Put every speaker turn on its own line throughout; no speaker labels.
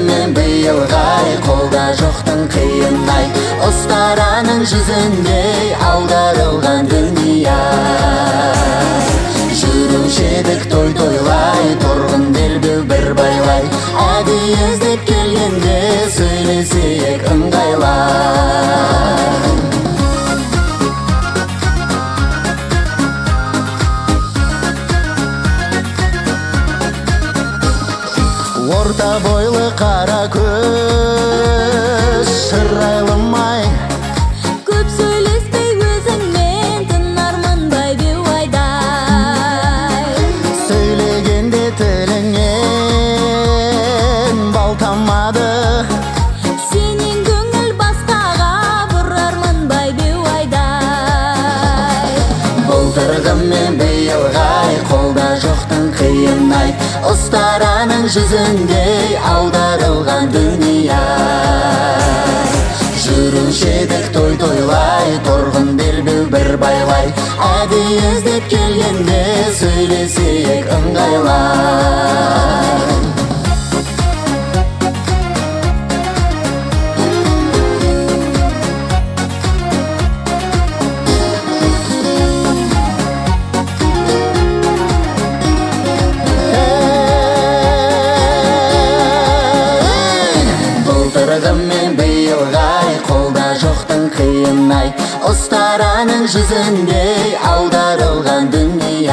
мен быйылгай, колда жоктун кыйындай, Остаранын жүзүндей аударылган дүйнөй. Жүрүшедик той тойлай, торгун делбүү бир байлай, Ади издеп келгенде сөйлесек ыңгайлай. Орта бойлы кара көз, шырайлымай,
Көп сөйлеспей өзіңмен тынармын байбеу айдай.
Сөйлегенде тилиңен бал тамады,
Сенин көңіл басқаға бұрармын байбеу айдай.
Былтыргы мен быйылгай, колда жоктун кыйындай, Остаранын жүзүндей аударылган дүйнөй. Жүрүшедик той тойлай, торгун делбүү бир байлай, Ади издеп келгенде сөйлесек ыңгайлай. Мен быйылгай, колда жоктун кыйындай, Остаранын жүзүндей аударылган дүйнөй.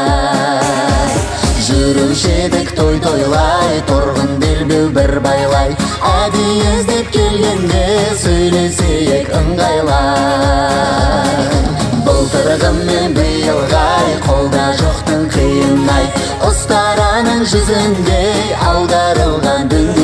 Жүрүшедик той тойлай, торгун делбүү бир байлай, Ади издеп келгенде сөйлесек ыңгайлай. Былтыргы мен быйылгай, колда жоктун кыйындай, Остаранын жүзүндей аударылган дүйнөй.